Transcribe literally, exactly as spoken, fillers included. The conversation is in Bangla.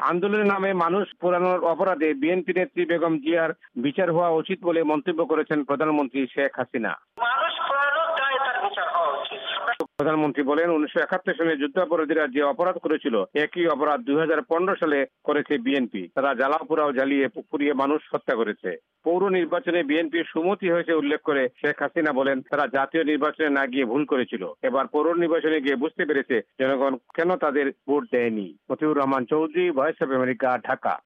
আন্দোলনের নামে মানুষ পোড়ানোর অপরাধে বিএনপি নেত্রী বেগম জিয়ার বিচার হওয়া উচিত বলে মন্তব্য করেছেন প্রধানমন্ত্রী শেখ হাসিনা। মানুষ পোড়ানোর দায়ে তার বিচার হওয়া উচিত। প্রধানমন্ত্রী বলেন, উনিশশো একাত্তর সালে যুদ্ধাপরাধীরা যে অপরাধ করেছিল একই অপরাধ দুই হাজার পনেরো সালে করেছে বিএনপি। তারা জ্বালাও পোড়াও জ্বালিয়ে পুড়িয়ে মানুষ হত্যা করেছে। পৌর নির্বাচনে বিএনপির সুমতি হয়েছে উল্লেখ করে শেখ হাসিনা বলেন, তারা জাতীয় নির্বাচনে না গিয়ে ভুল করেছিল। এবার পৌর নির্বাচনে গিয়ে বুঝতে পেরেছে জনগণ কেন তাদের ভোট দেয়নি। Motiur Rahman Chowdhury, Voice of America, Dhaka.